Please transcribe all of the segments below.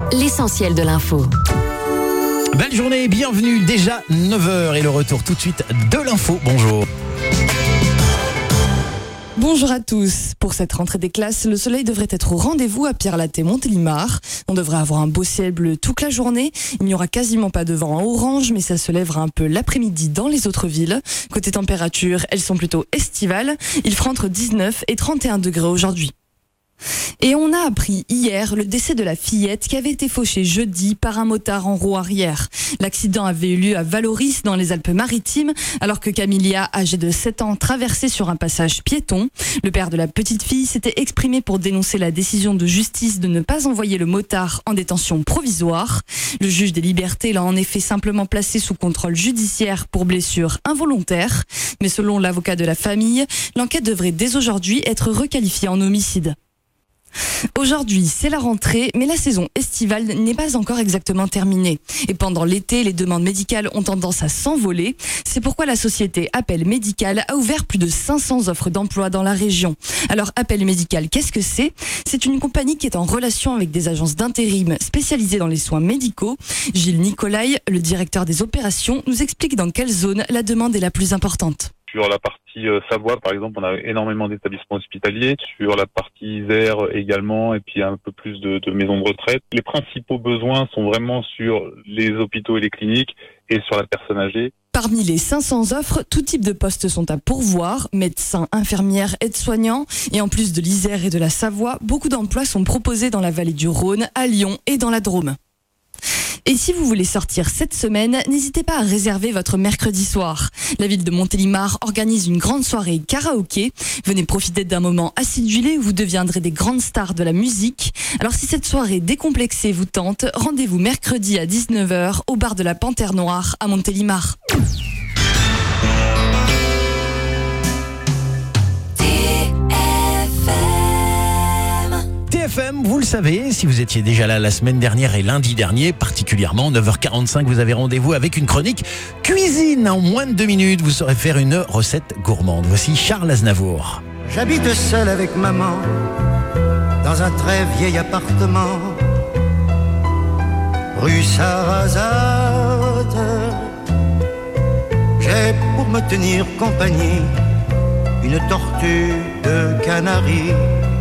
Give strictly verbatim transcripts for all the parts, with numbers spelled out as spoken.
l'essentiel de l'info. Belle journée, bienvenue, déjà neuf heures et le retour tout de suite de l'info. Bonjour. Bonjour à tous. Pour cette rentrée des classes, le soleil devrait être au rendez-vous à Pierre-Latte-Montélimar. On devrait avoir un beau ciel bleu toute la journée. Il n'y aura quasiment pas de vent en orange, mais ça se lèvera un peu l'après-midi dans les autres villes. Côté température, elles sont plutôt estivales. Il fera entre dix-neuf et trente et un degrés aujourd'hui. Et on a appris hier le décès de la fillette qui avait été fauchée jeudi par un motard en roue arrière. L'accident avait eu lieu à Valoris dans les Alpes-Maritimes alors que Camilla, âgée de sept ans, traversait sur un passage piéton. Le père de la petite fille s'était exprimé pour dénoncer la décision de justice de ne pas envoyer le motard en détention provisoire. Le juge des libertés l'a en effet simplement placé sous contrôle judiciaire pour blessure involontaire. Mais selon l'avocat de la famille, l'enquête devrait dès aujourd'hui être requalifiée en homicide. Aujourd'hui, c'est la rentrée, mais la saison estivale n'est pas encore exactement terminée. Et pendant l'été, les demandes médicales ont tendance à s'envoler. C'est pourquoi la société Appel Médical a ouvert plus de cinq cents offres d'emploi dans la région. Alors, Appel Médical, qu'est-ce que c'est ? C'est une compagnie qui est en relation avec des agences d'intérim spécialisées dans les soins médicaux. Gilles Nicolai, le directeur des opérations, nous explique dans quelle zone la demande est la plus importante. Sur la partie Savoie, par exemple, on a énormément d'établissements hospitaliers. Sur la partie Isère également, et puis un peu plus de, de maisons de retraite. Les principaux besoins sont vraiment sur les hôpitaux et les cliniques et sur la personne âgée. Parmi les cinq cents offres, tout type de postes sont à pourvoir, médecins, infirmières, aides-soignants. Et en plus de l'Isère et de la Savoie, beaucoup d'emplois sont proposés dans la vallée du Rhône, à Lyon et dans la Drôme. Et si vous voulez sortir cette semaine, n'hésitez pas à réserver votre mercredi soir. La ville de Montélimar organise une grande soirée karaoké. Venez profiter d'un moment acidulé où vous deviendrez des grandes stars de la musique. Alors si cette soirée décomplexée vous tente, rendez-vous mercredi à dix-neuf heures au bar de la Panthère Noire à Montélimar. T F M, vous le savez, si vous étiez déjà là la semaine dernière et lundi dernier, particulièrement, neuf heures quarante-cinq, vous avez rendez-vous avec une chronique cuisine. En moins de deux minutes, vous saurez faire une recette gourmande. Voici Charles Aznavour. J'habite seul avec maman dans un très vieil appartement rue Sarrazate. J'ai pour me tenir compagnie une tortue de Canaries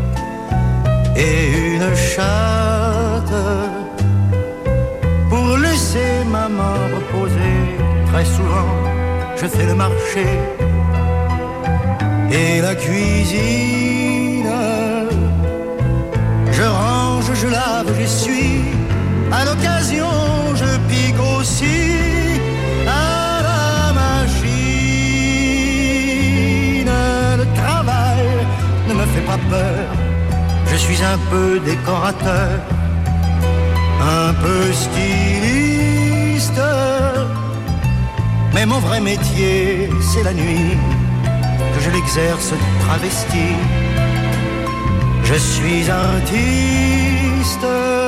et une chatte pour laisser maman reposer. Très souvent, je fais le marché et la cuisine. Je range, je lave, j'essuie. À l'occasion, je pique aussi à la machine. Le travail ne me fait pas peur. Je suis un peu décorateur, un peu styliste, mais mon vrai métier, c'est la nuit, que je l'exerce travesti. Je suis artiste,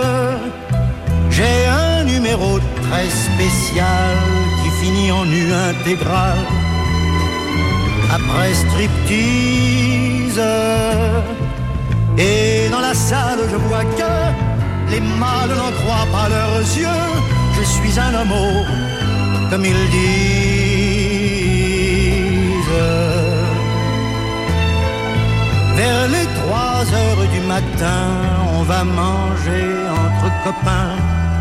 j'ai un numéro très spécial qui finit en nu intégral. Après striptease, et dans la salle je vois que les mâles n'en croient pas leurs yeux. Je suis un homo, comme ils disent. Vers les trois heures du matin, on va manger entre copains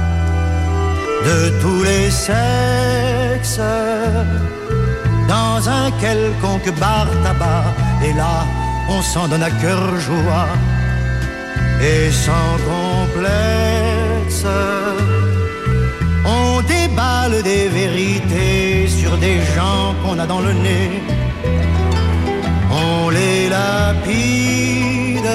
de tous les sexes dans un quelconque bar tabac. Et là, on s'en donne à cœur joie et sans complexe. On déballe des vérités sur des gens qu'on a dans le nez. On les lapide,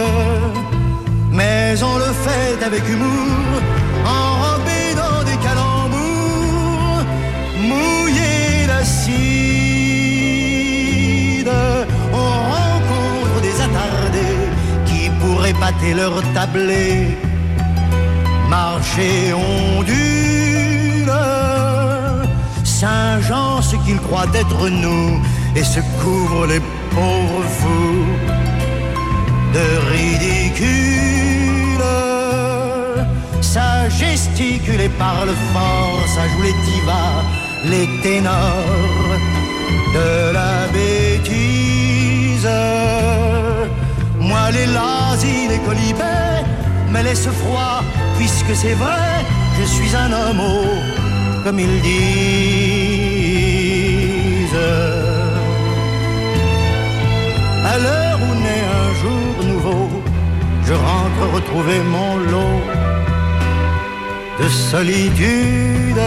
mais on le fait avec humour, enrobé dans des calembours, mouillé d'acide. On rencontre des attardés qui pourraient pâter leur tablé. Marcher ondule, Saint-Jean ce qu'il croit être nous, et se couvre les pauvres fous de ridicule. Ça gesticuler, parle fort, ça joue les divas, les ténors de la bêtise. Moi les lazis, les colibets me laissent froid, puisque c'est vrai, je suis un homo, comme ils disent. À l'heure où naît un jour nouveau, je rentre retrouver mon lot de solitude.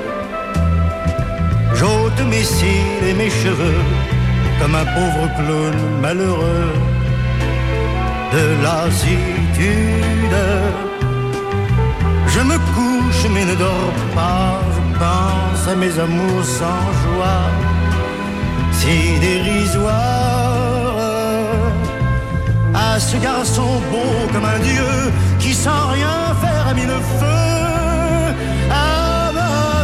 J'ôte mes cils et mes cheveux comme un pauvre clown malheureux de lassitude. Je me couche mais ne dors pas, je pense à mes amours sans joie, si dérisoires, à ce garçon beau comme un dieu qui sans rien faire a mis le feu à ma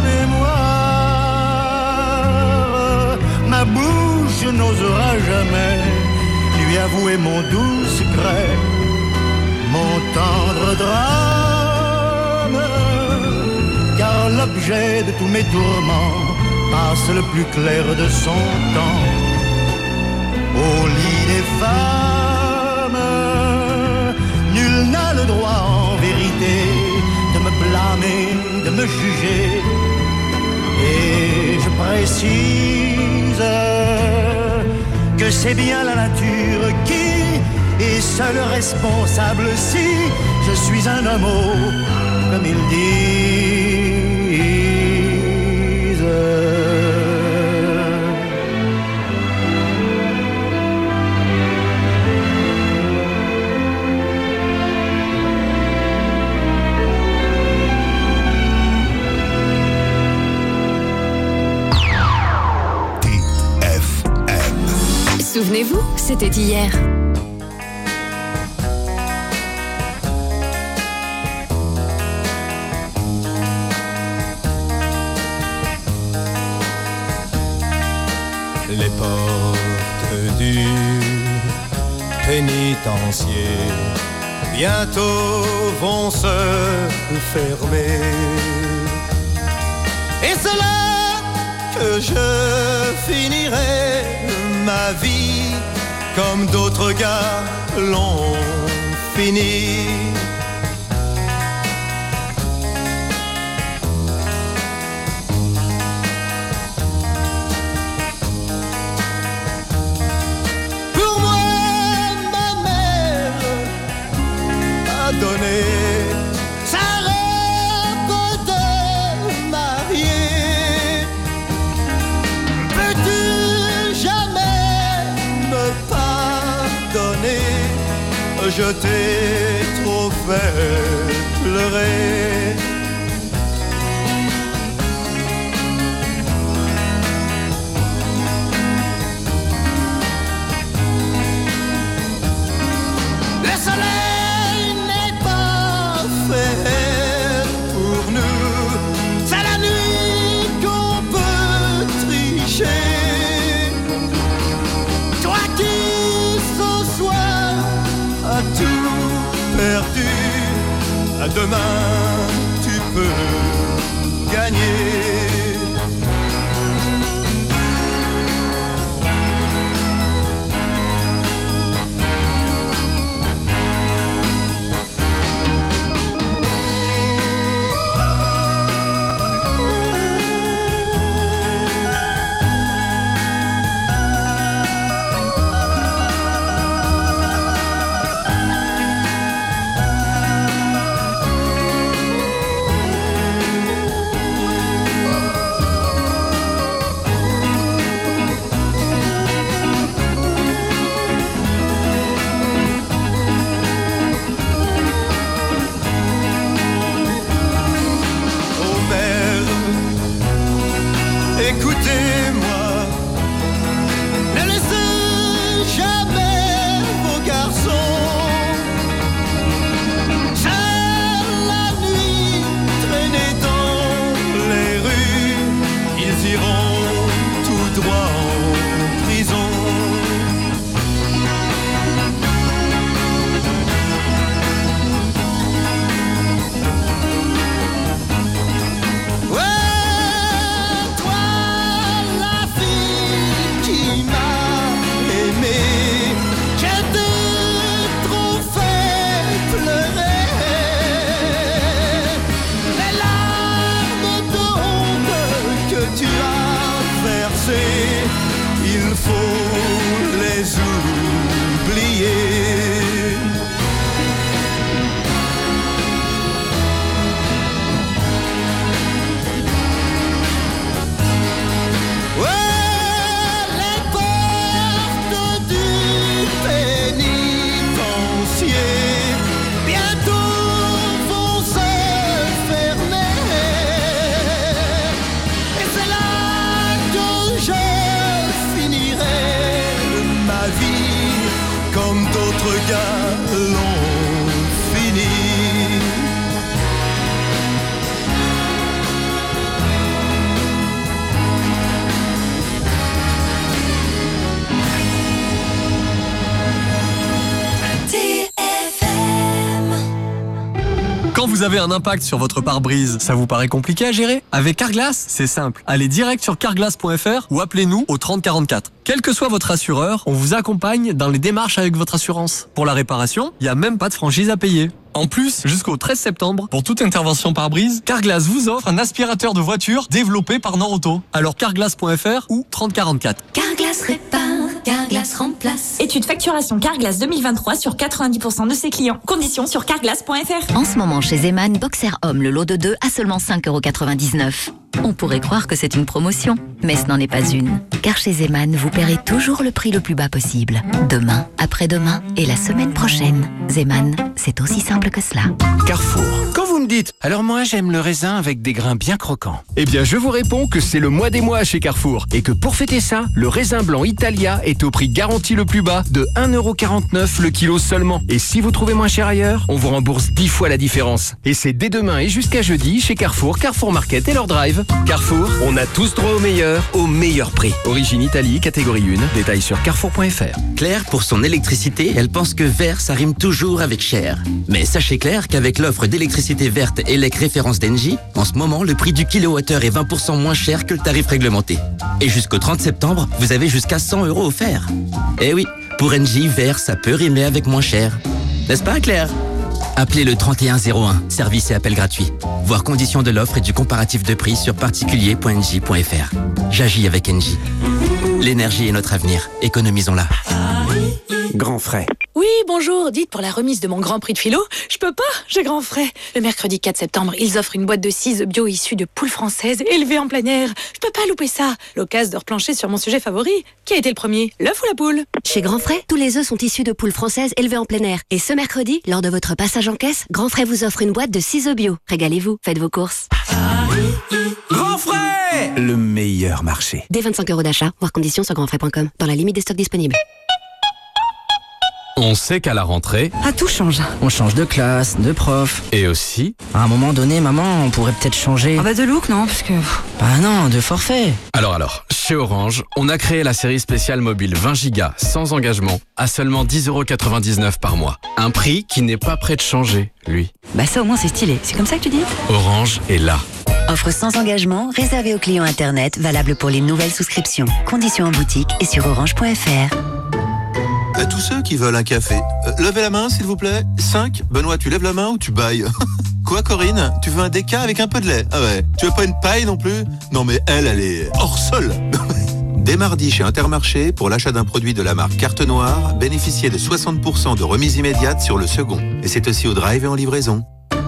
mémoire. Ma bouche n'osera jamais lui avouer mon doux secret, mon tendre drame, car l'objet de tous mes tourments passe le plus clair de son temps au lit des femmes. Nul n'a le droit en vérité de me blâmer, de me juger, et je précise que c'est bien la nature qui est seule responsable si je suis un homo, comme ils disent. Souvenez-vous, c'était hier. Les portes du pénitencier bientôt vont se fermer. Et c'est là que je finirai ma vie comme d'autres gars l'ont fini. Pour moi, ma mère a donné sa robe de mariée. Peux-tu je t'ai trop fait pleurer. Le soleil n'est pas fait pour nous, c'est la nuit qu'on peut tricher. Toi qui ce soir as tout perdu, à demain tu peux gagner. Vous avez un impact sur votre pare-brise. Ça vous paraît compliqué à gérer? Avec Carglass, c'est simple. Allez direct sur carglass point f r ou appelez-nous au trente quarante-quatre. Quel que soit votre assureur, on vous accompagne dans les démarches avec votre assurance. Pour la réparation, il n'y a même pas de franchise à payer. En plus, jusqu'au treize septembre, pour toute intervention pare-brise, Carglass vous offre un aspirateur de voiture développé par Norauto. Alors carglass point f r ou trente quarante-quatre. Carglass répare, Carglass remplace. Étude facturation Carglass deux mille vingt-trois sur quatre-vingt-dix pour cent de ses clients. Conditions sur carglass point f r. En ce moment, chez Zeman, Boxer Homme, le lot de deux à seulement cinq euros quatre-vingt-dix-neuf. On pourrait croire que c'est une promotion, mais ce n'en est pas une. Car chez Zeman, vous paierez toujours le prix le plus bas possible. Demain, après-demain et la semaine prochaine. Zeman, c'est aussi simple que cela. Carrefour. Quand vous me dites, alors moi j'aime le raisin avec des grains bien croquants, eh bien je vous réponds que c'est le mois des mois chez Carrefour. Et que pour fêter ça, le raisin blanc Italia est au prix garanti le plus bas de un euro quarante-neuf le kilo seulement. Et si vous trouvez moins cher ailleurs, on vous rembourse dix fois la différence. Et c'est dès demain et jusqu'à jeudi chez Carrefour, Carrefour Market et leur drive. Carrefour, on a tous droit au meilleur, au meilleur prix. Origine Italie, catégorie un, détails sur carrefour point f r. Claire, pour son électricité, elle pense que vert, ça rime toujours avec cher. Mais sachez Claire qu'avec l'offre d'électricité verte E L E C référence d'Engie, en ce moment, le prix du kilowattheure est vingt pour cent moins cher que le tarif réglementé. Et jusqu'au trente septembre, vous avez jusqu'à cent euros offerts. Eh oui, pour Engie, vert, ça peut rimer avec moins cher. N'est-ce pas Claire ? Appelez le trente et un zéro un, service et appel gratuit. Voir conditions de l'offre et du comparatif de prix sur particulier point engie point f r. J'agis avec Engie. L'énergie est notre avenir, économisons-la. Grand frais. Oui, bonjour, dites pour la remise de mon Grand Prix de philo, je peux pas, j'ai grand frais. Le mercredi quatre septembre, ils offrent une boîte de six œufs bio issus de poules françaises élevées en plein air. Je peux pas louper ça. L'occasion de replancher sur mon sujet favori. Qui a été le premier, l'œuf ou la poule? Chez Grand Frais, tous les œufs sont issus de poules françaises élevées en plein air. Et ce mercredi, lors de votre passage en caisse, Grand Frais vous offre une boîte de six œufs bio. Régalez-vous, faites vos courses. Grand frais, le meilleur marché. Dès vingt-cinq euros d'achat, voir conditions sur grand frais point com, dans la limite des stocks disponibles. On sait qu'à la rentrée... Ah, tout change. On change de classe, de prof. Et aussi... À un moment donné, maman, on pourrait peut-être changer... Ah bah de look, non, parce que... Bah non, de forfait. Alors alors, chez Orange, on a créé la série spéciale mobile vingt gigas sans engagement à seulement dix euros quatre-vingt-dix-neuf par mois. Un prix qui n'est pas prêt de changer, lui. Bah ça au moins c'est stylé, c'est comme ça que tu dis? Orange est là. Offre sans engagement, réservée aux clients Internet, valable pour les nouvelles souscriptions. Conditions en boutique et sur orange point f r. À tous ceux qui veulent un café, euh, levez la main s'il vous plaît. cinq. Benoît, tu lèves la main ou tu bailles? Quoi Corinne? Tu veux un déca avec un peu de lait? Ah ouais. Tu veux pas une paille non plus? Non mais elle, elle est hors sol. Dès mardi chez Intermarché, pour l'achat d'un produit de la marque Carte Noire, bénéficiez de soixante pour cent de remise immédiate sur le second. Et c'est aussi au drive et en livraison.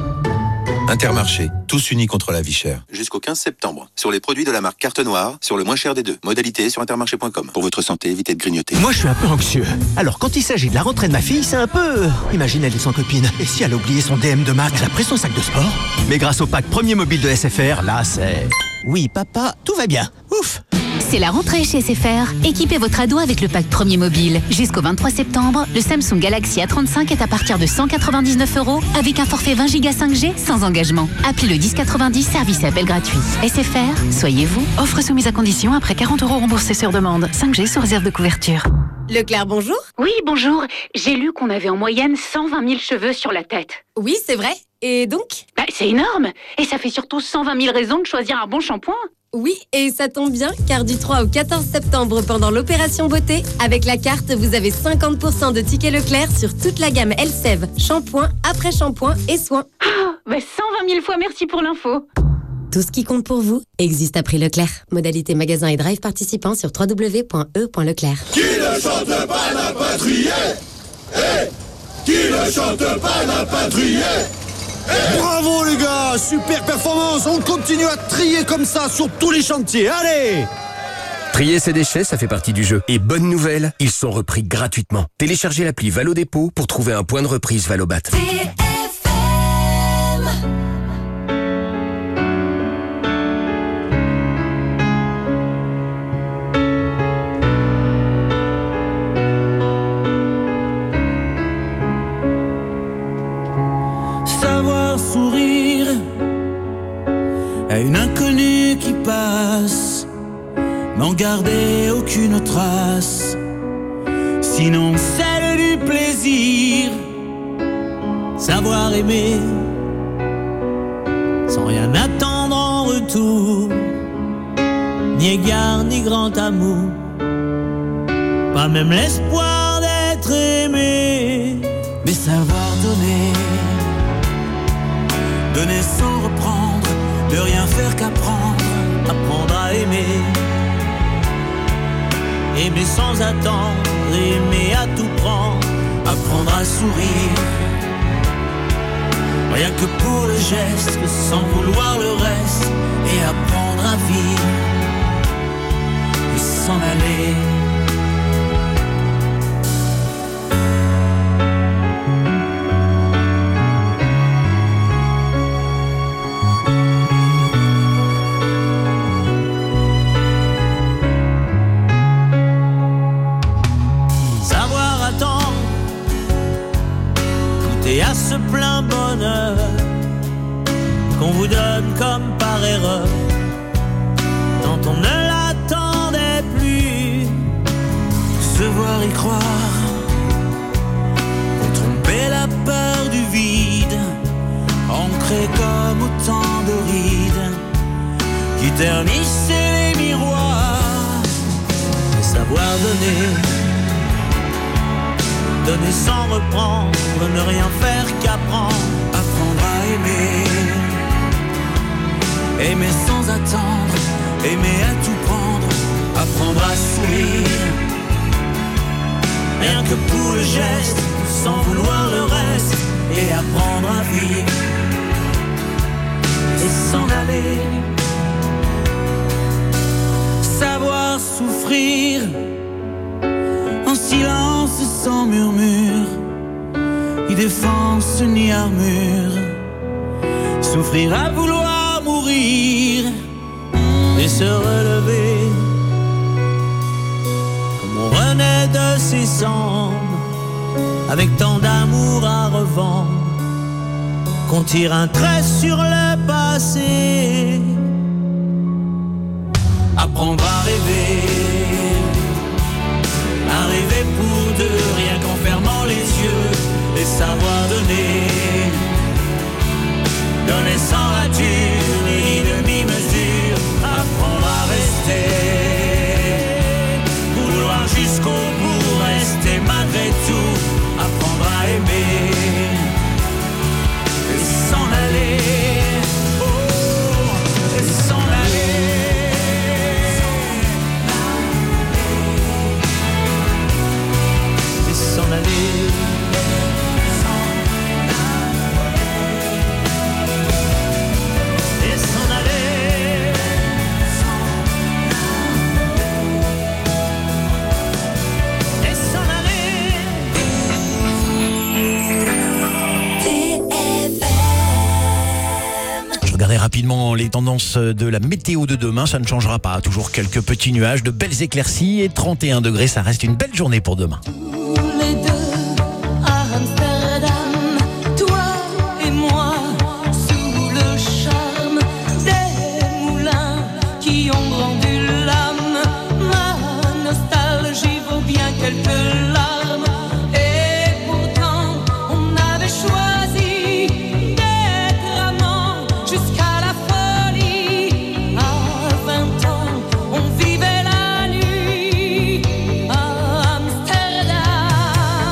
Intermarché, tous unis contre la vie chère. Jusqu'au quinze septembre. Sur les produits de la marque Carte Noire, sur le moins cher des deux. Modalité sur intermarché point com. Pour votre santé, évitez de grignoter. Moi, je suis un peu anxieux. Alors, quand il s'agit de la rentrée de ma fille, c'est un peu... Imagine, elle est sans copine. Et si elle a oublié son D M de Mac, elle a pris son sac de sport? Mais grâce au pack premier mobile de S F R, là, c'est... Oui, papa, tout va bien. Ouf. C'est la rentrée chez S F R. Équipez votre ado avec le pack premier mobile. Jusqu'au vingt-trois septembre, le Samsung Galaxy A trente-cinq est à partir de cent quatre-vingt-dix-neuf euros avec un forfait vingt gigas cinq G sans engagement. Appelez le dix quatre-vingt-dix, service et appel gratuit. S F R, soyez vous. Offre soumise à condition après quarante euros remboursés sur demande. cinq G sous réserve de couverture. Leclerc, bonjour. Oui, bonjour. J'ai lu qu'on avait en moyenne cent vingt mille cheveux sur la tête. Oui, c'est vrai. Et donc? Bah, c'est énorme. Et ça fait surtout cent vingt mille raisons de choisir un bon shampoing. Oui, et ça tombe bien, car du trois au quatorze septembre, pendant l'opération beauté, avec la carte, vous avez cinquante pour cent de tickets Leclerc sur toute la gamme Elseve, shampoing, après-shampoing et soins. Ah, bah cent vingt mille fois merci pour l'info. Tout ce qui compte pour vous existe à prix Leclerc. Modalité magasin et drive participant sur w w w point e point leclerc. Qui ne chante pas n'a pas trié. Hey, qui ne chante pas n'a pas trié. Hey. Bravo les gars, super performance. On continue à trier comme ça sur tous les chantiers. Allez! Trier ses déchets, ça fait partie du jeu. Et bonne nouvelle, ils sont repris gratuitement. Téléchargez l'appli Valo Dépôt pour trouver un point de reprise Valobat. Sourire à une inconnue qui passe, n'en garder aucune trace, sinon celle du plaisir. Savoir aimer sans rien attendre en retour, ni égard ni grand amour, pas même l'espoir d'être aimé, mais savoir donner, donner sans reprendre, de rien faire qu'apprendre, apprendre à aimer, aimer sans attendre, aimer à tout prendre, apprendre à sourire, rien que pour le geste, sans vouloir le reste, et apprendre à vivre, et s'en aller. Et à ce plein bonheur qu'on vous donne comme par erreur, quand on ne l'attendait plus, se voir y croire, pour tromper la peur du vide, ancré comme autant de rides qui ternissaient les miroirs, et savoir donner, donner sans reprendre, ne rien faire qu'apprendre, apprendre à aimer, aimer sans attendre, aimer à tout prendre, apprendre à sourire, rien que pour le geste, sans vouloir le reste, et apprendre à vivre, et s'en aller, savoir souffrir, en silence sans murmure, ni défense ni armure, souffrir à vouloir mourir, et se relever, comme on renaît de ses cendres, avec tant d'amour à revendre, qu'on tire un trait sur le passé, apprendre à rêver, à rêver pour deux, rien qu'en fermant les yeux, et savoir donner, donner sans rature, ni demi-mesure, apprendre à rester, vouloir jusqu'au bout, rester malgré tout, apprendre à aimer, et s'en aller, oh, et s'en aller. S'en aller, et s'en aller, et s'en aller. Je regardais rapidement les tendances de la météo de demain, ça ne changera pas. Toujours quelques petits nuages, de belles éclaircies et trente et un degrés, ça reste une belle journée pour demain. Les deux à Amsterdam, toi et moi, sous le charme des moulins qui ont rendu l'âme. Ma nostalgie vaut bien quelques larmes. Et pourtant, on avait choisi d'être amants jusqu'à la folie. À vingt ans, on vivait la nuit à Amsterdam.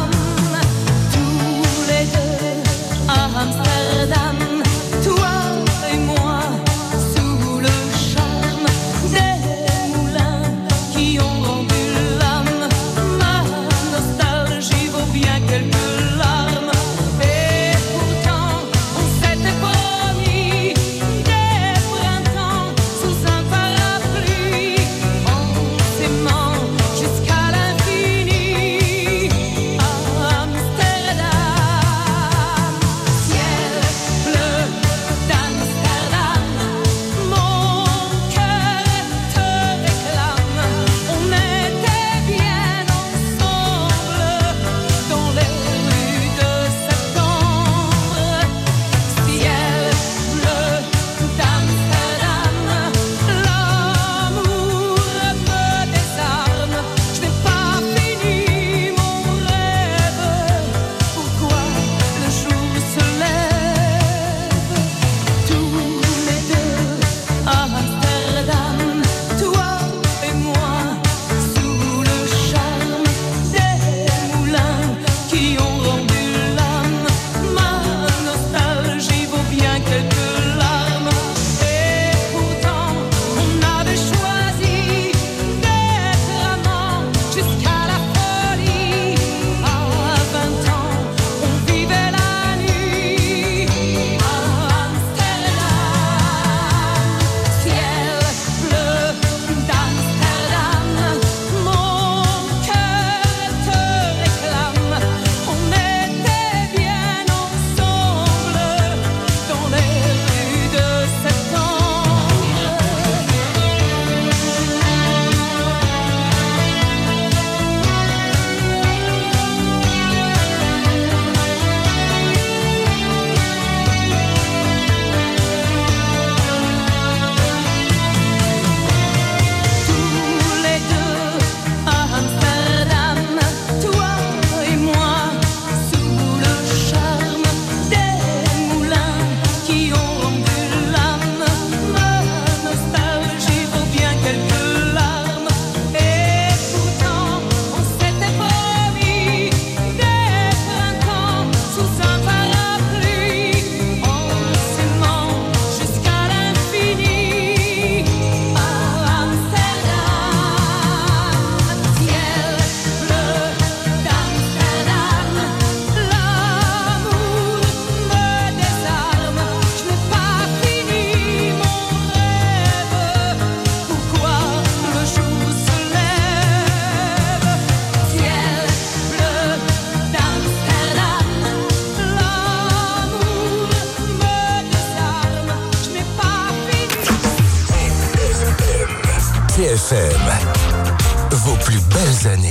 F M. Vos plus belles années.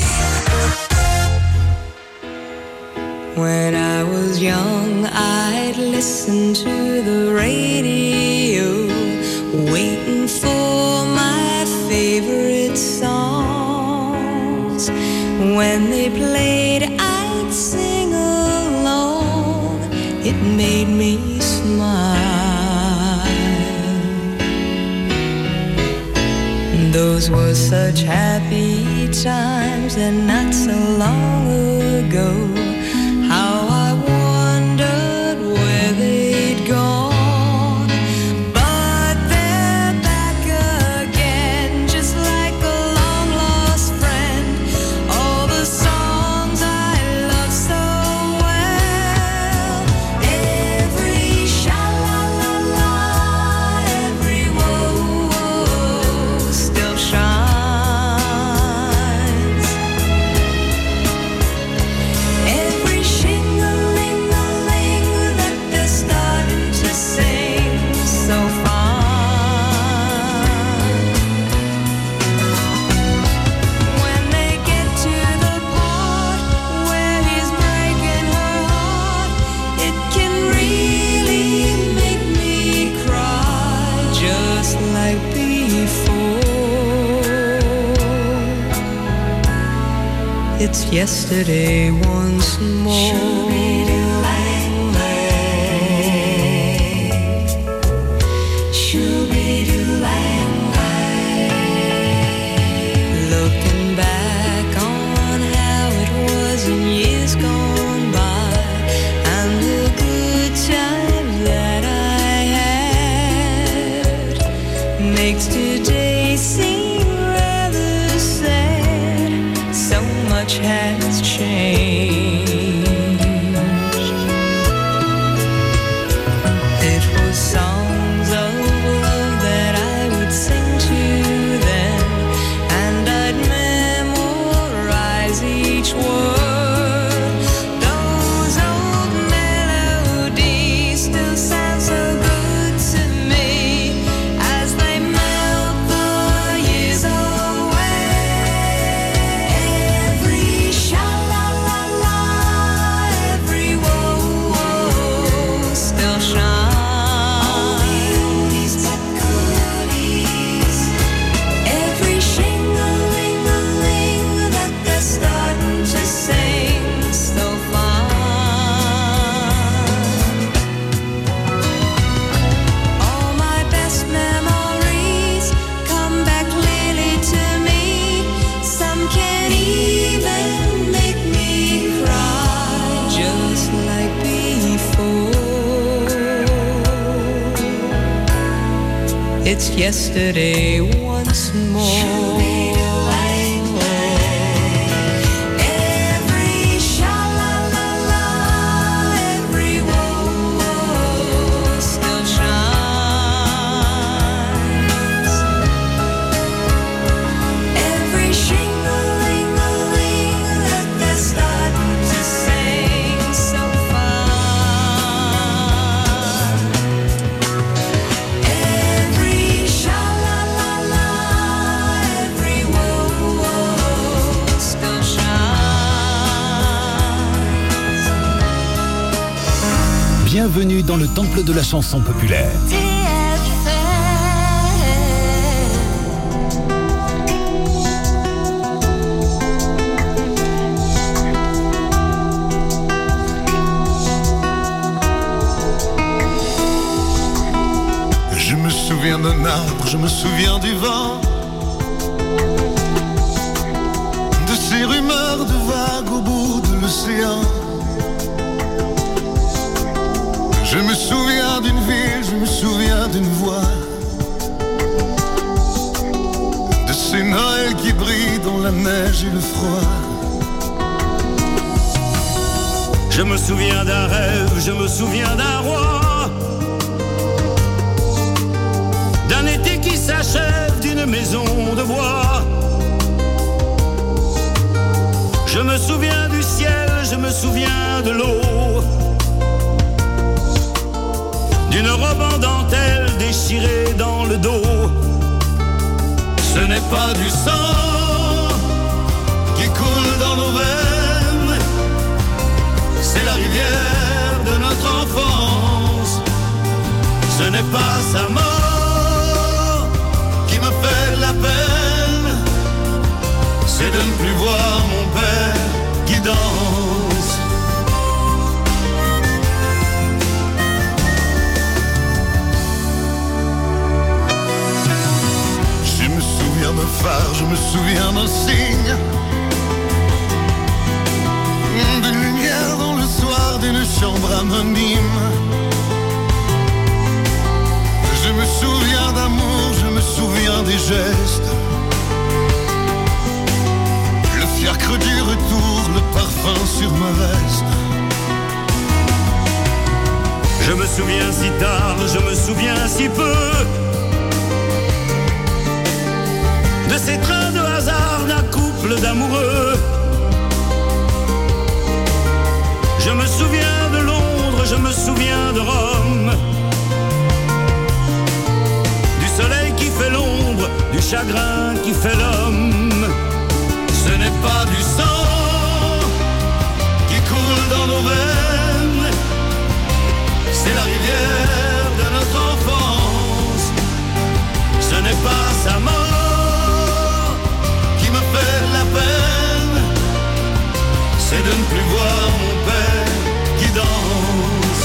When I was young, I'd listen to the radio, waiting for my favorite songs. When they played, I'd sing along. It made me smile. Those were such happy times, and not so long ago. How I wondered where they'd gone. But they're back again, just like a long-lost friend. All the songs I love so well. Every sha-la-la-la, every whoa-whoa still shines. Every shing-a-ling-a-ling that they're starting to sing so fine. When they get to the part where he's breaking her heart, it can really make me cry, just like before. It's yesterday once more. Looking back on how it was in years gone by, and the good times that I had, makes today seem rather sad. So much has changed. It was songs of love that I would sing to them, and I'd memorize each word. Those old melodies still sound so good to me as they melt the years away. Every sha-la-la-la, every whoa-whoa still shines. Every shing-a-ling-a-ling that they're starting to sing so fine. All my best memories come back clearly to me. Some can even make me cry, just like before. It's yesterday once more. Every sha-la-la-la, every whoa-whoa still shines. Every shing-a-ling-a-ling that they're starting to sing so fine. Every sha-la-la-la, every whoa-whoa still shines. Bienvenue dans le temple de la chanson populaire. Je me souviens d'un arbre, je me souviens du vent, de ces rumeurs de vagues au bout de l'océan. Je me souviens d'une ville, je me souviens d'une voix, de ces Noëls qui brillent dans la neige et le froid. Je me souviens d'un rêve, je me souviens d'un roi, d'un été qui s'achève, d'une maison de bois. Je me souviens du ciel, je me souviens de l'eau, d'une robe en dentelle déchirée dans le dos. Ce n'est n'est pas du sang qui coule dans nos veines, c'est la rivière de notre enfance. Ce n'est pas sa mort qui me fait la peine, c'est de ne plus voir mon père qui danse. Je me souviens d'un phare, je me souviens d'un signe, d'une lumière dans le soir d'une chambre anonyme. Je me souviens d'amour, je me souviens des gestes, le fiacre du retour, le parfum sur ma veste. Je me souviens si tard, je me souviens si peu de ces trains de hasard d'un couple d'amoureux. Je me souviens de Londres, je me souviens de Rome, du soleil qui fait l'ombre, du chagrin qui fait l'homme. Ce n'est pas du sang qui coule dans nos veines, c'est la rivière de notre enfance. Ce n'est pas sa mort qui me fait la peine, c'est de ne plus voir mon père qui danse.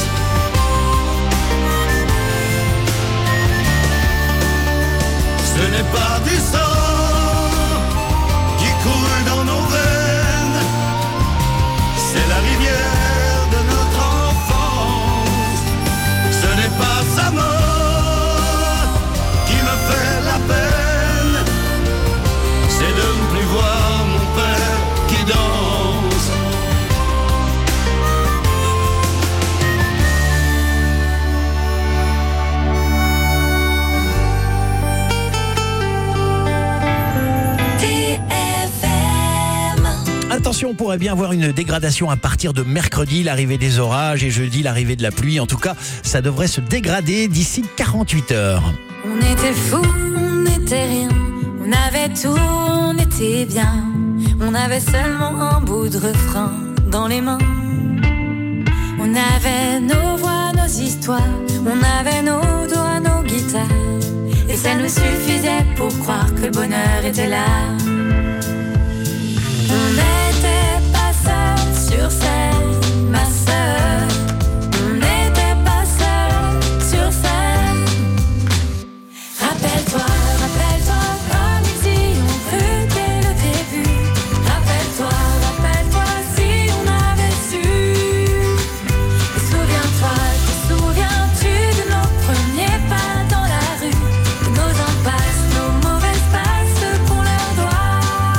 Ce n'est pas du sang qui coule dans nos veines, c'est la rivière de notre enfance. Ce n'est pas sa mort qui me fait la peine, c'est de ne plus voir mon père qui danse. Attention, on pourrait bien avoir une dégradation à partir de mercredi, l'arrivée des orages, et jeudi, l'arrivée de la pluie. En tout cas, ça devrait se dégrader d'ici quarante-huit heures. On était fous, on n'était rien, on avait tout, on était bien. On avait seulement un bout de refrain dans les mains. On avait nos voix, nos histoires, on avait nos doigts, nos guitares. Et ça nous suffisait pour croire que le bonheur était là. On n'était pas seuls sur scène, ma sœur. On n'était pas seuls sur scène. Rappelle-toi, rappelle-toi, comme ils y ont cru dès le début. Rappelle-toi, rappelle-toi, si on avait su. Et souviens-toi, te souviens-tu de nos premiers pas dans la rue, de nos impasses, nos mauvaises passes qu'on leur doit.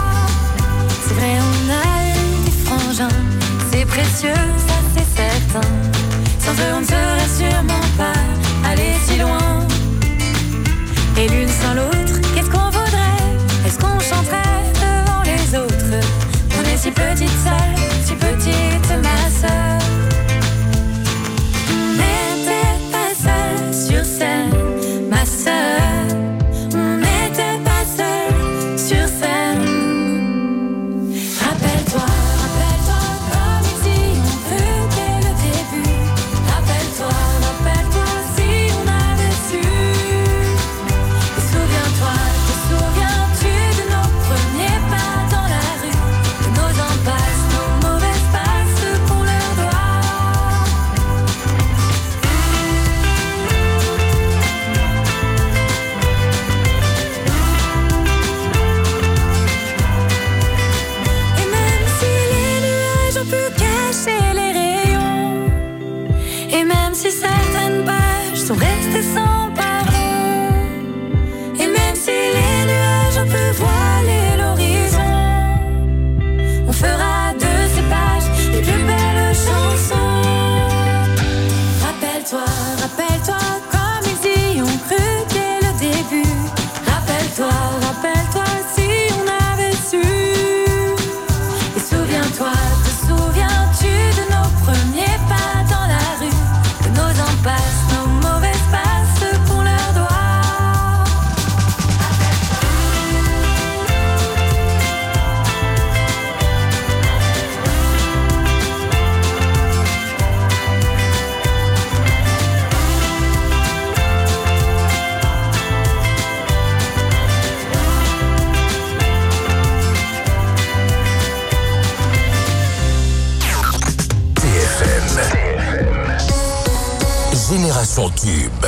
son tube.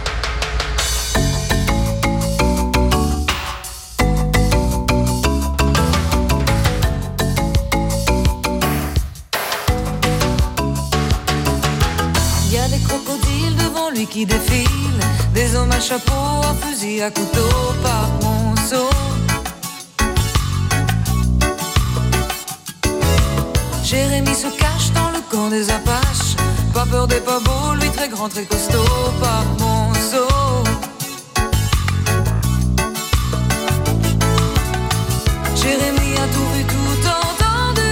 Il y a des crocodiles devant lui qui défilent, des hommes à chapeau, à fusil, à couteau par monceau. Jérémy se cache dans le camp des Apaches, pas peur des pas beaux, lui très grand, très costaud par monceau. Jérémy a tout vu, tout entendu,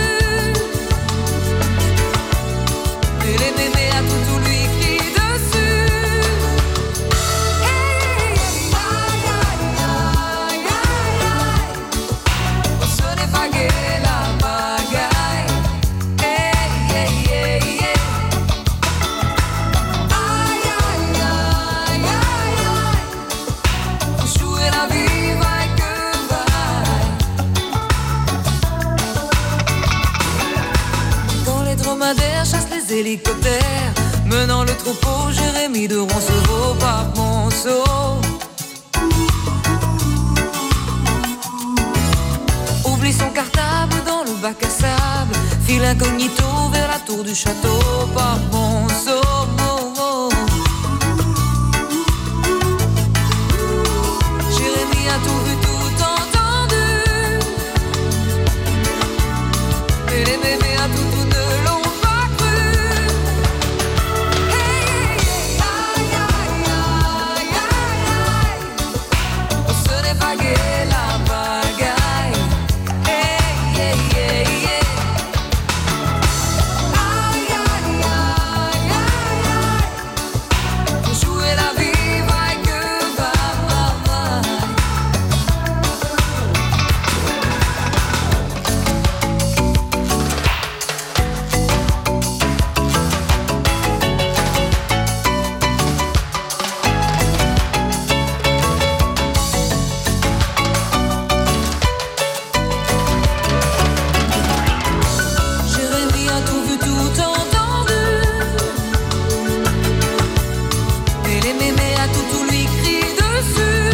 et les mémés à tout, tout lui crie dessus. Hey, hey, aïe, aïe, aïe, aïe, aïe. Ce n'est pas gai la bagaille. Hey, hey, hey, hey. Aïe, aïe, aïe, aïe, aïe. Jouer la vie, vaille que vaille. Quand les dromadaires chassent les hélicoptères, menant le troupeau, Jérémy de Roncevaux par monceau. Oublie son cartable dans le bac à sable, file incognito vers la tour du château par monceau. Jérémy a tout vu, tout entendu, et les mémés à tout, tout ne l'ont pas cru. Hey, hey, hey, aïe, aïe, aïe, aïe, aïe. Ce n'est pas gai la bagaille. Hey, hey, hey, hey. Aïe, aïe, aïe, aïe, aïe. Jouer la vie, vaille que vaille. Jérémy a tout vu, tout entendu, et les mémés à tout, tout lui crient dessus.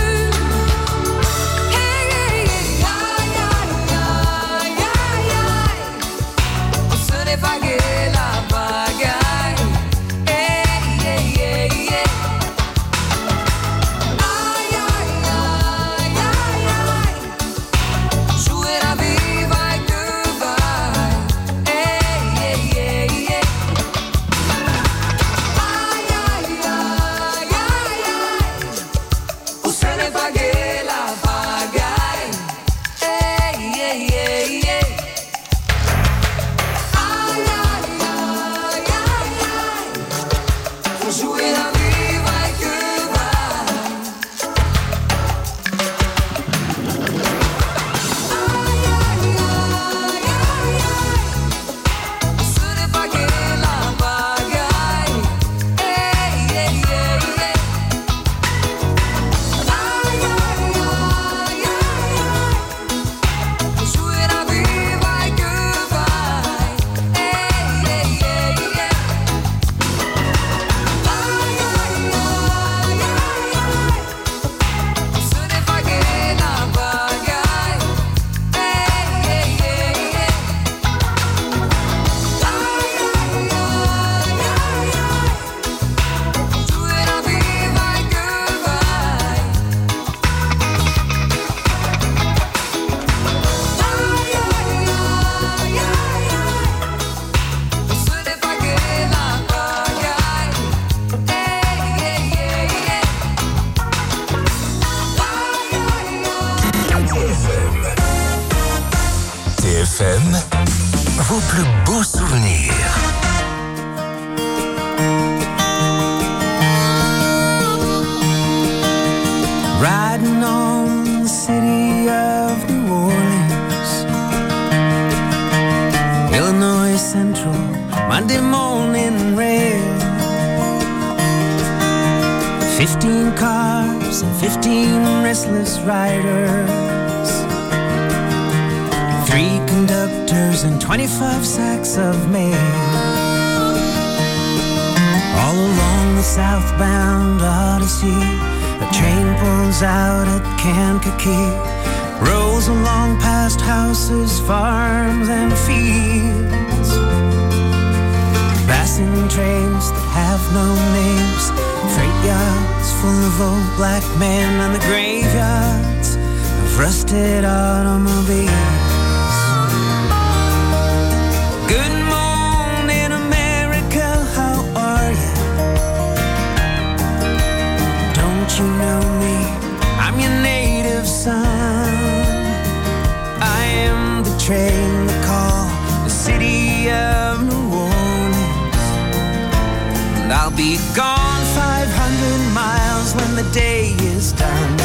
Hey, hey, hey, aïe, aïe, aïe, aïe, aïe. Ce n'est pas gai la bagaille. Hey, hey, hey, hey. Aïe, aïe, aïe, aïe, aïe. Jouer la vie, vaille que vaille. Hey, hey, hey, hey. Aïe, aïe, aïe, aïe, aïe. Ce n'est pas gai la bagaille. Hey, hey, hey, hey. Aïe, aïe, aïe, aïe, aïe. Jouer la vie, vaille que vaille. Aïe, aïe, aïe, aïe, aïe. Ce n'est pas gai la bagaille. Hey, hey, hey, hey. Aïe, aïe, aïe, aïe, aïe. Jouer la vie, vaille que vaille. Hey, hey, hey, hey. Aïe, aïe, aïe, aïe, aïe. Ce n'est pas gai la bagaille. Hey, hey, hey, hey. Aïe, aïe, aïe, aïe, aïe. Jouer la vie, vaille que vaille. Aïe, aïe, aïe, aïe, aïe. Ce n'est pas gai la bagaille. Hey, hey, hey, hey. Aïe, aïe, aïe. T F M, vos plus beaux souvenirs. Riding on the city of New Orleans, Illinois Central, Monday morning rail. Fifteen cars and fifteen restless riders, three conductors and twenty-five sacks of mail. All along the southbound Odyssey, a train pulls out at Kankakee, rolls along past houses, farms and fields, passing trains that have no names, freight yards full of old black men, and the graveyards of rusted automobiles. Good morning, America, how are you? Don't you know me? I'm your native son. I am the train they call the city of New Orleans, and I'll be gone five hundred miles when the day is done.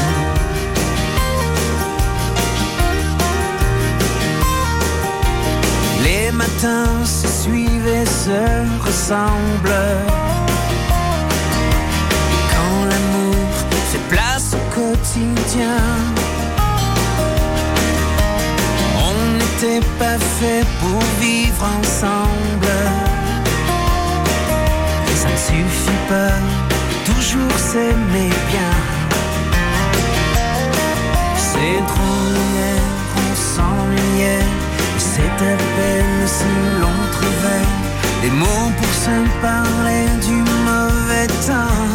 Les matins se suivent et se ressemblent. Quand l'amour fait place au quotidien, on n'était pas fait pour vivre ensemble. Et ça ne suffit pas de toujours s'aimer bien. C'est drôle, hier, on s'ennuyait. C'était peine si l'on trouvait des mots pour se parler du mauvais temps.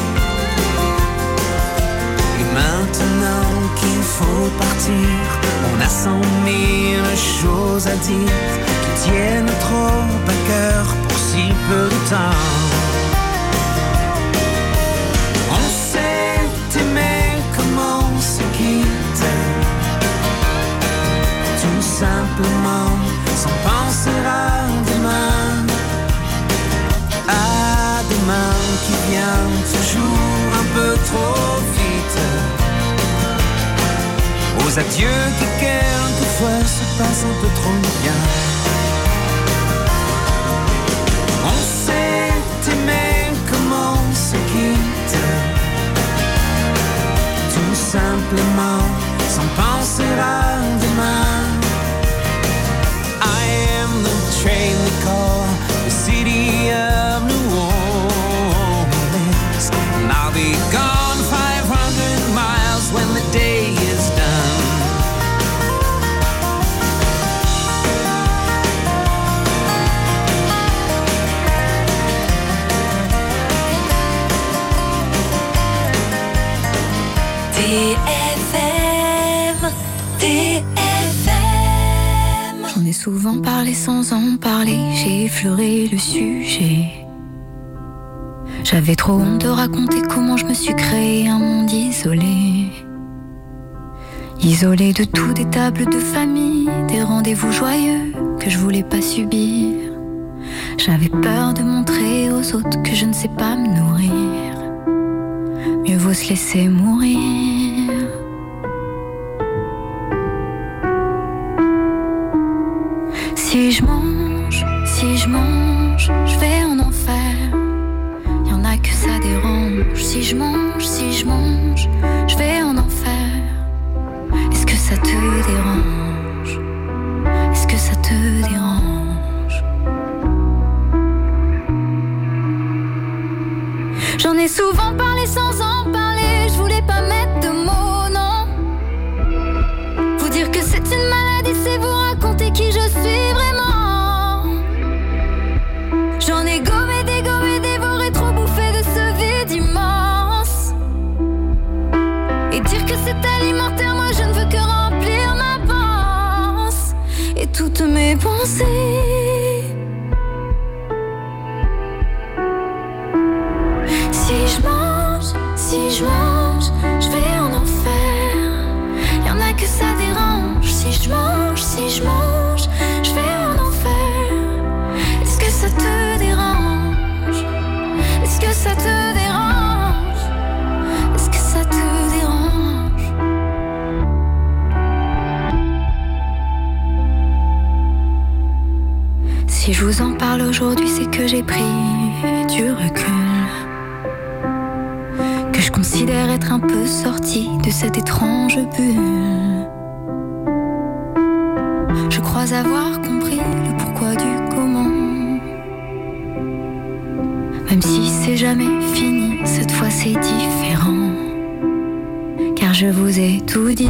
Et maintenant qu'il faut partir, on a cent mille choses à dire qui tiennent trop à cœur pour si peu de temps. On s'est aimé comme on se quitte, tout simplement, sans penser à demain, à demain qui vient toujours un peu trop vite, aux adieux qui quelquefois se passent un peu trop bien. On s'est aimé comme on se quitte, tout simplement, sans penser à demain. Train they call the city of New Orleans, and I'll be gone five hundred miles when the day is done. T F M, T F M. J'en ai souvent parlé sans en parler, j'ai effleuré le sujet. J'avais trop honte de raconter comment je me suis créé un monde isolé. Isolé de tout, des tables de famille, des rendez-vous joyeux que je voulais pas subir. J'avais peur de montrer aux autres que je ne sais pas me nourrir. Mieux vaut se laisser mourir. Si je mange, si je mange, je vais en enfer. Y'en a que ça dérange. Si je mange, si je mange, je vais en enfer. Est-ce que ça te dérange? Est-ce que ça te dérange? J'en ai souvent parlé sans en parler. Je voulais pas mettre de mots, non. Vous dire que c'est une maladie, c'est vous raconter qui je suis vraiment. J'en ai gommé, dégommé, dévoré, trop bouffé de ce vide immense. Et dire que c'est alimentaire, moi je ne veux que remplir ma panse et toutes mes pensées. Si je mange, si je mange, je vais en enfer. Y'en a que ça dérange. Si je mange, si je mange, je vais en enfer. Est-ce que ça te dérange? Est-ce que ça te dérange? Est-ce que ça te dérange? Si je vous en parle aujourd'hui, c'est que j'ai pris du recul, que je considère être un peu sortie de cette étrange bulle. Je crois avoir compris le pourquoi du comment. Même si c'est jamais fini, cette fois c'est différent. Car je vous ai tout dit.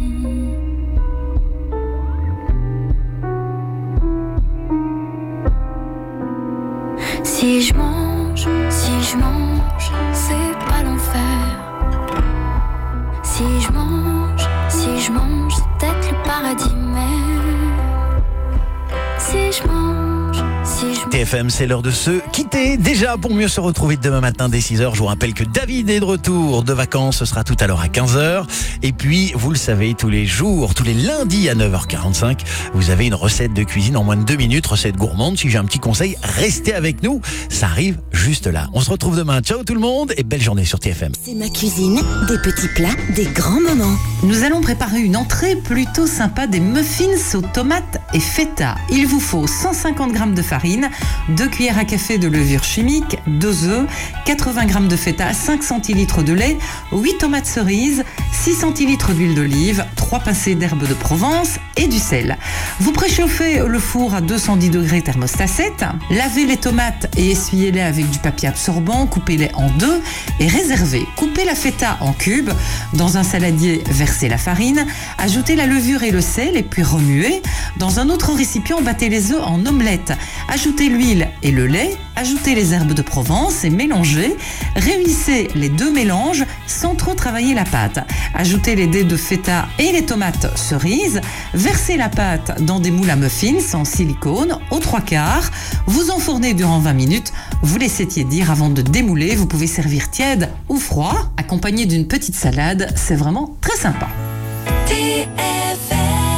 Si je mange, si je mange, c'est pas l'enfer. Si je mange, si je mange, c'est peut-être le paradis même. Si je mange, si je mange. T F M, c'est l'heure de se quitter. Déjà, pour mieux se retrouver demain matin dès six heures, je vous rappelle que David est de retour de vacances. Ce sera tout à l'heure à quinze heures. Et puis, vous le savez, tous les jours, tous les lundis à neuf heures quarante-cinq, vous avez une recette de cuisine en moins de deux minutes, recette gourmande. Si j'ai un petit conseil, restez avec nous. Ça arrive juste là. On se retrouve demain. Ciao tout le monde et belle journée sur T F M. C'est ma cuisine, des petits plats, des grands moments. Nous allons préparer une entrée plutôt sympa, des muffins aux tomates et feta. Il vous faut cent cinquante grammes de farine, deux cuillères à café de levure chimique, deux œufs, quatre-vingts grammes de feta, cinq centilitres de lait, huit tomates cerises, six centilitres d'huile d'olive, trois pincées d'herbes de Provence et du sel. Vous préchauffez le four à deux cent dix degrés thermostat sept, lavez les tomates et essuyez-les avec du papier absorbant, coupez-les en deux et réservez. Coupez la feta en cubes, dans un saladier versez la farine, ajoutez la levure et le sel et puis remuez. Dans un autre récipient, battez les œufs en omelette, ajoutez l'huile et le lait, ajoutez les herbes de Provence et mélangez. Réunissez les deux mélanges sans trop travailler la pâte. Ajoutez les dés de feta et les tomates cerises. Versez la pâte dans des moules à muffins en silicone aux trois quarts. Vous enfournez durant vingt minutes. Vous laissez tiédir avant de démouler. Vous pouvez servir tiède ou froid, accompagné d'une petite salade. C'est vraiment très sympa. T F M.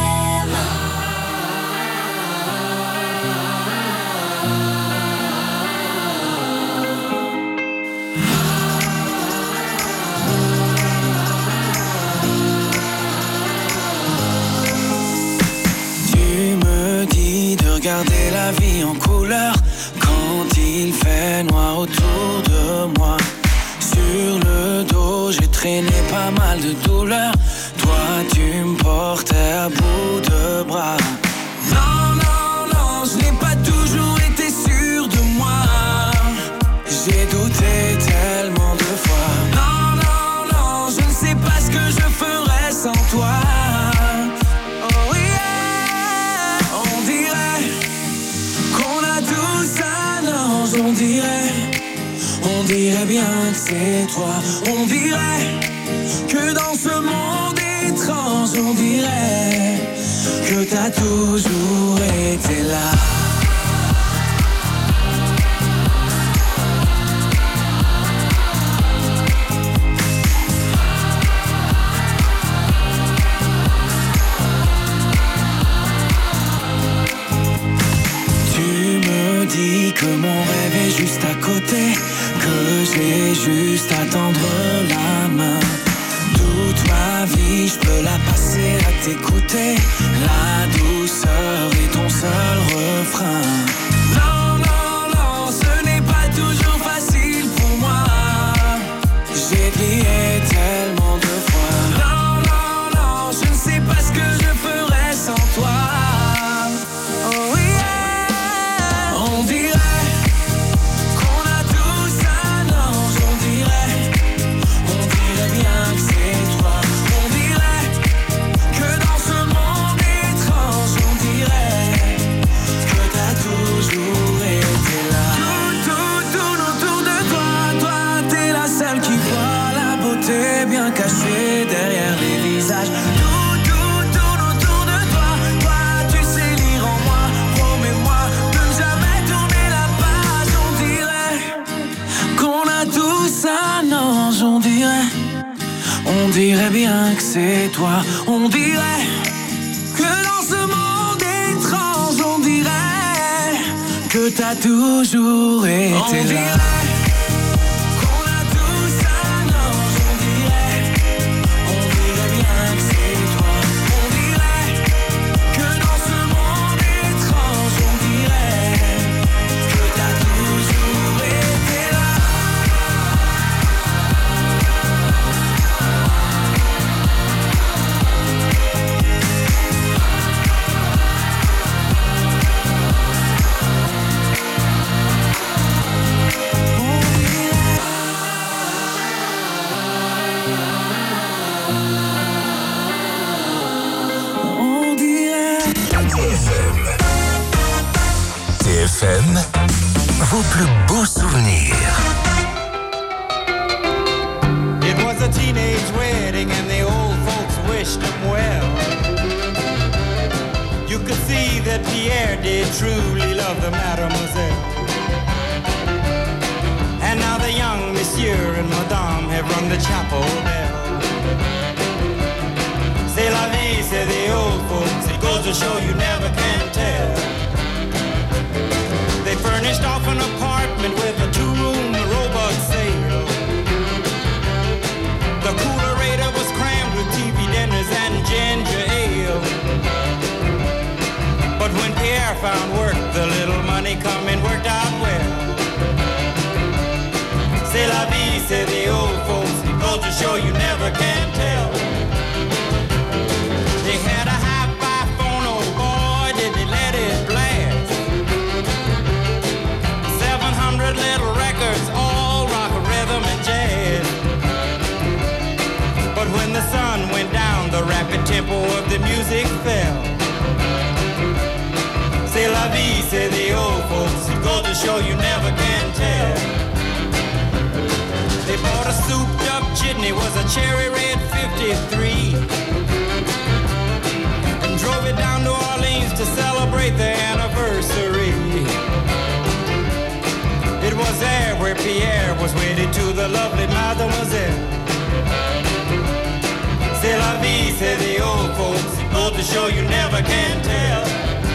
Regarder la vie en couleur quand il fait noir autour de moi. Sur le dos, j'ai traîné pas mal de douleurs. Toi, tu me portais à bout de bras. Non, non, non, je n'ai pas toujours été sûr de moi. J'ai douté tellement de fois. Non, non, non, je ne sais pas ce que je ferais sans toi. On dirait, on dirait bien que c'est toi. On dirait que dans ce monde étrange, on dirait que t'as toujours été là. Que mon rêve est juste à côté, que j'ai juste à tendre la main. Toute ma vie, je peux la passer à t'écouter. La douceur est ton seul refrain. Non, non, non, ce n'est pas toujours facile pour moi. J'ai crié tellement de fois. Non, non, non, je ne sais pas ce que je ferais sans toi. Oh yeah, on dirait. Caché derrière les visages. Tout, tout, tout autour de toi. Toi, tu sais lire en moi. Promets-moi de ne jamais tourner la page. On dirait qu'on a tous un ange. On dirait, on dirait bien que c'est toi. On dirait que dans ce monde étrange, on dirait que t'as toujours été on là. Dirait F M, vos plus beaux souvenirs. It was a teenage wedding and the old folks wished him well. You could see that Pierre did truly love the mademoiselle. And now the young monsieur and madame have rung the chapel bell. C'est la vie, say the old folks, it goes to show you never can tell. They furnished off an apartment with a two-room robot sale. The coolerator was crammed with T V dinners and ginger ale. But when Pierre found work, the little money coming worked out well. C'est la vie, say the old folks, it goes to show you never can tell. They had a hi-fi phone, oh boy, did they let it blast. Seven hundred little records, all rock, rhythm, and jazz. But when the sun went down, the rapid tempo of the music fell. C'est la vie, say the old folks, it goes to show you never can tell. They bought a souped up jitney, was a cherry red fifty-three, and drove it down to Orleans to celebrate their anniversary. It was there where Pierre was wedded to the lovely mademoiselle. C'est la vie, say the old folks, it goes to show you never can tell.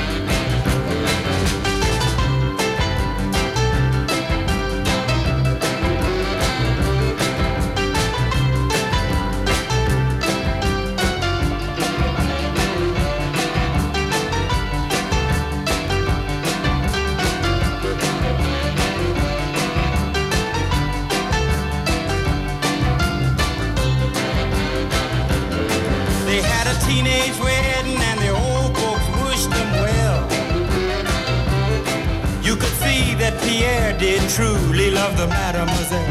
Teenage wedding and the old folks wished them well. You could see that Pierre did truly love the mademoiselle.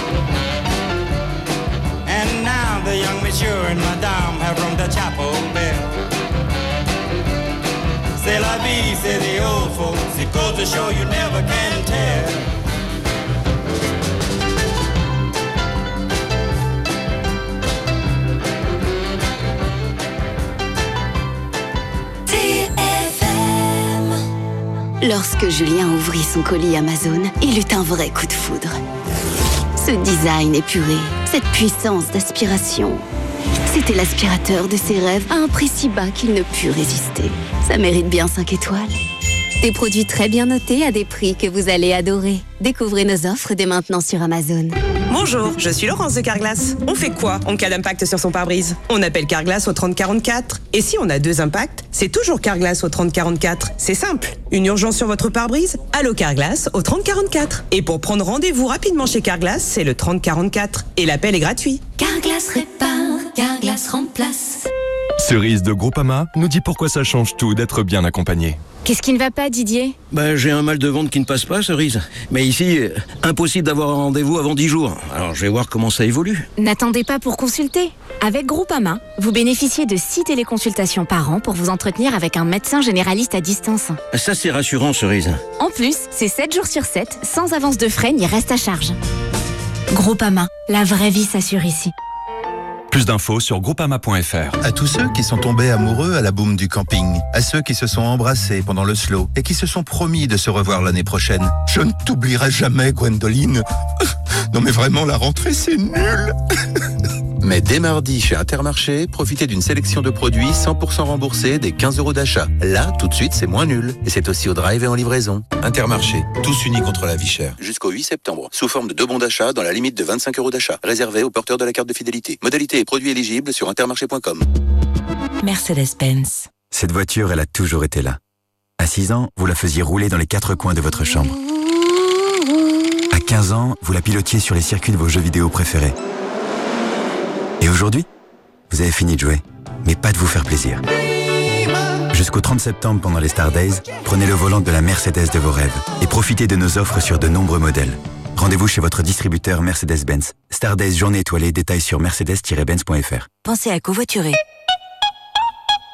And now the young monsieur and madame have rung the chapel bell. C'est la vie, say the old folks, it goes to show you never can tell. Lorsque Julien ouvrit son colis Amazon, il eut un vrai coup de foudre. Ce design épuré, cette puissance d'aspiration, c'était l'aspirateur de ses rêves à un prix si bas qu'il ne put résister. Ça mérite bien cinq étoiles. Des produits très bien notés à des prix que vous allez adorer. Découvrez nos offres dès maintenant sur Amazon. Bonjour, je suis Laurence de Carglass. On fait quoi en cas d'impact sur son pare-brise? On appelle Carglass au trente quarante-quatre. Et si on a deux impacts, c'est toujours Carglass au trente quarante-quatre. C'est simple. Une urgence sur votre pare-brise? Allô Carglass au trente quarante-quatre. Et pour prendre rendez-vous rapidement chez Carglass, c'est le trente quarante-quatre. Et l'appel est gratuit. Carglass répare, Carglass remplace. Cerise de Groupama nous dit pourquoi ça change tout d'être bien accompagné. Qu'est-ce qui ne va pas, Didier? Bah, j'ai un mal de ventre qui ne passe pas, Cerise. Mais ici, euh, impossible d'avoir un rendez-vous avant dix jours. Alors, je vais voir comment ça évolue. N'attendez pas pour consulter. Avec Groupama, vous bénéficiez de six téléconsultations par an pour vous entretenir avec un médecin généraliste à distance. Ça, c'est rassurant, Cerise. En plus, c'est sept jours sur sept, sans avance de frais ni reste à charge. Groupama, la vraie vie s'assure ici. Plus d'infos sur groupama point f r. À tous ceux qui sont tombés amoureux à la boum du camping, à ceux qui se sont embrassés pendant le slow et qui se sont promis de se revoir l'année prochaine, je ne t'oublierai jamais, Gwendoline. Non mais vraiment, la rentrée, c'est nul. Mais dès mardi, chez Intermarché, profitez d'une sélection de produits cent pour cent remboursés dès quinze euros d'achat. Là, tout de suite, c'est moins nul. Et c'est aussi au drive et en livraison. Intermarché, tous unis contre la vie chère. Jusqu'au huit septembre, sous forme de deux bons d'achat dans la limite de vingt-cinq euros d'achat. Réservé aux porteurs de la carte de fidélité. Modalité et produits éligibles sur intermarché point com. Mercedes-Benz. Cette voiture, elle a toujours été là. À six ans, vous la faisiez rouler dans les quatre coins de votre chambre. À quinze ans, vous la pilotiez sur les circuits de vos jeux vidéo préférés. Et aujourd'hui, vous avez fini de jouer, mais pas de vous faire plaisir. Jusqu'au trente septembre, pendant les Star Days, prenez le volant de la Mercedes de vos rêves et profitez de nos offres sur de nombreux modèles. Rendez-vous chez votre distributeur Mercedes-Benz. Star Days journée étoilée, détails sur mercedes tiret benz point f r. Pensez à covoiturer.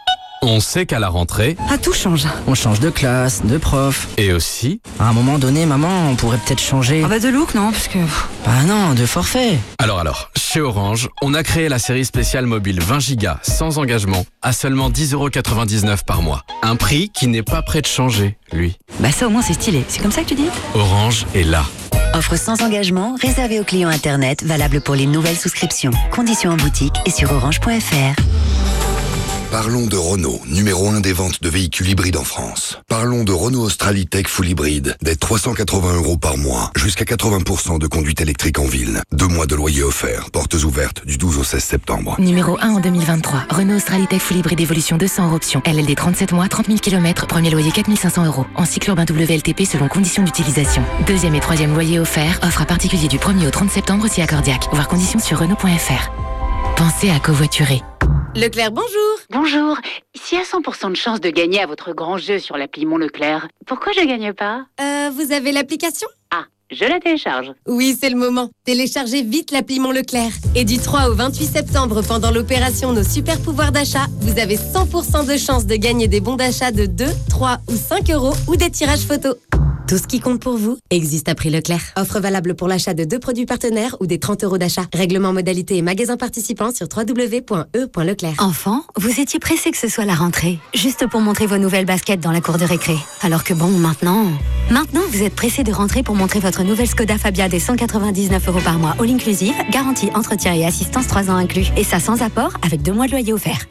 On sait qu'à la rentrée... Ah, tout change. On change de classe, de prof. Et aussi... À un moment donné, maman, on pourrait peut-être changer... Ah bah de look, non, parce que... Bah non, de forfait. Alors alors, chez Orange, on a créé la série spéciale mobile vingt gigas sans engagement à seulement dix euros quatre-vingt-dix-neuf par mois. Un prix qui n'est pas prêt de changer, lui. Bah ça au moins c'est stylé, c'est comme ça que tu dis? Orange est là. Offre sans engagement, réservée aux clients Internet, valable pour les nouvelles souscriptions. Conditions en boutique et sur orange point f r. Parlons de Renault, numéro un des ventes de véhicules hybrides en France. Parlons de Renault Australitech Full Hybride, dès trois cent quatre-vingts euros par mois, jusqu'à quatre-vingts pour cent de conduite électrique en ville. Deux mois de loyer offert, portes ouvertes du douze au seize septembre. Numéro un en deux mille vingt-trois, Renault Australitech Full Hybride Evolution deux cents hors option. L L D trente-sept mois, trente mille kilomètres, premier loyer quatre mille cinq cents euros. En cycle urbain W L T P selon conditions d'utilisation. Deuxième et troisième loyer offert, offre à particulier du premier au trente septembre si accordiaque. Voir conditions sur Renault point f r. Pensez à covoiturer. Leclerc, bonjour. Bonjour. S'il y a cent pour cent de chance de gagner à votre grand jeu sur l'appli Mon Leclerc, pourquoi je gagne pas? Euh, vous avez l'application? Ah, je la télécharge. Oui, c'est le moment. Téléchargez vite l'appli Mon Leclerc. Et du trois au vingt-huit septembre, pendant l'opération Nos Super Pouvoirs d'achat, vous avez cent pour cent de chance de gagner des bons d'achat de deux, trois ou cinq euros ou des tirages photos. Tout ce qui compte pour vous existe à prix Leclerc. Offre valable pour l'achat de deux produits partenaires ou des trente euros d'achat. Règlement, modalité et magasins participants sur w w w point e point leclerc. Enfant, vous étiez pressé que ce soit la rentrée, juste pour montrer vos nouvelles baskets dans la cour de récré. Alors que bon, maintenant... Maintenant, vous êtes pressé de rentrer pour montrer votre nouvelle Skoda Fabia des cent quatre-vingt-dix-neuf euros par mois, all inclusive, garantie, entretien et assistance trois ans inclus. Et ça sans apport, avec deux mois de loyer offert.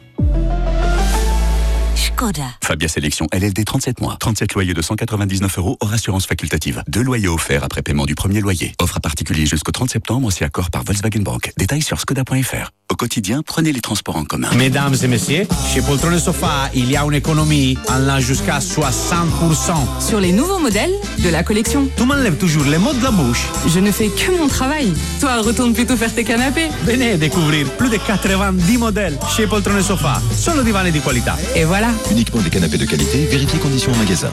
Skoda. Fabia Sélection L L D trente-sept mois. trente-sept loyers de cent quatre-vingt-dix-neuf euros hors assurance facultative. Deux loyers offerts après paiement du premier loyer. Offre à particulier jusqu'au trente septembre si accord par Volkswagen Bank. Détails sur skoda point f r. Au quotidien, prenez les transports en commun. Mesdames et messieurs, chez Poltron et Sofa, il y a une économie allant jusqu'à soixante pour cent. Sur les nouveaux modèles de la collection. Tu m'enlèves toujours les mots de la bouche. Je ne fais que mon travail. Toi, retourne plutôt faire tes canapés. Venez découvrir plus de quatre-vingt-dix modèles chez Poltron et Sofa. Solo divani di qualità. Et voilà. Uniquement des canapés de qualité, vérifiez conditions en magasin.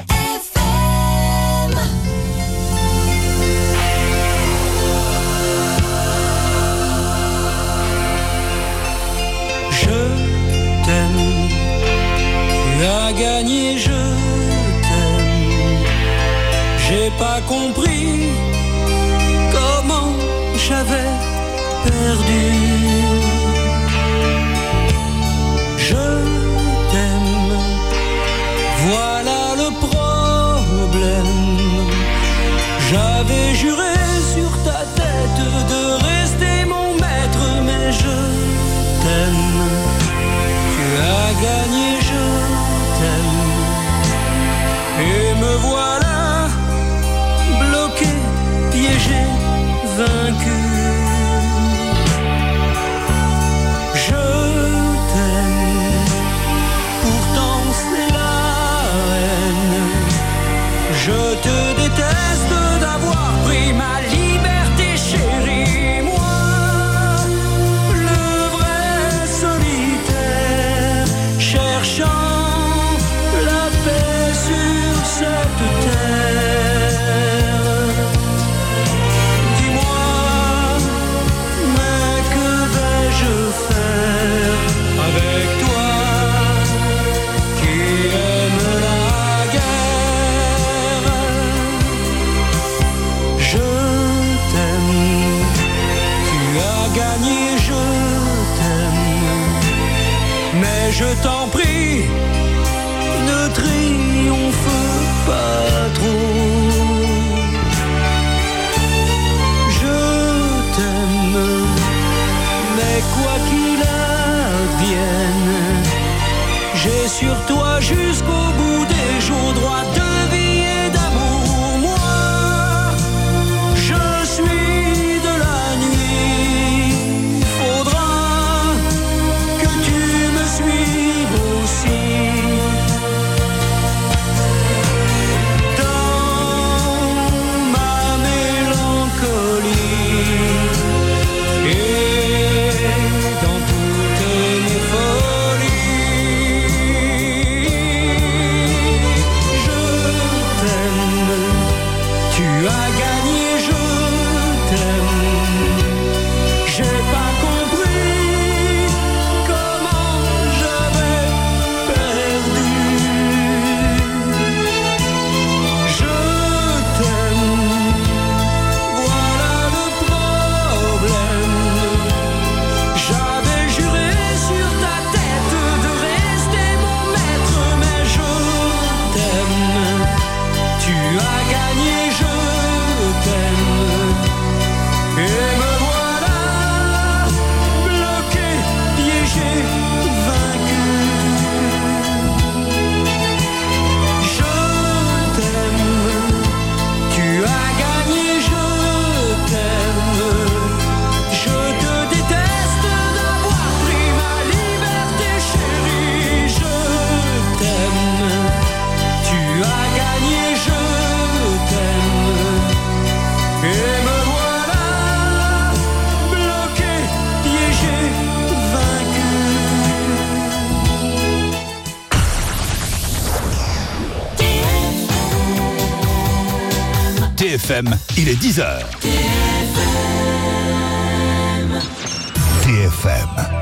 Tu as gagné, je t'aime. J'ai pas compris comment j'avais perdu. Je t'aime, voilà le problème. J'avais juré sur ta tête de rester mon maître, mais je t'aime. Tu as gagné, je t'aime. Et me voilà bloqué, piégé, vaincu. Je t'aime, pourtant c'est la haine. Je te déteste d'avoir pris ma liberté, chérie. Moi, le vrai solitaire, cherchant la paix sur cette terre. Dis-moi, mais que vais-je faire avec toi qui aime la guerre? Je t'aime, tu as gagné, je t'aime. Mais je t'en prie, ne triomphe pas trop. Je t'aime, mais quoi qu'il advienne, j'ai sur toi jusqu'au bout des jours droit de vie et d'amour. Moi, je suis de la nuit. Faudra que tu me suives aussi. Dans ma mélancolie et dans toutes mes folies. Je F M, il est dix heures. T F M.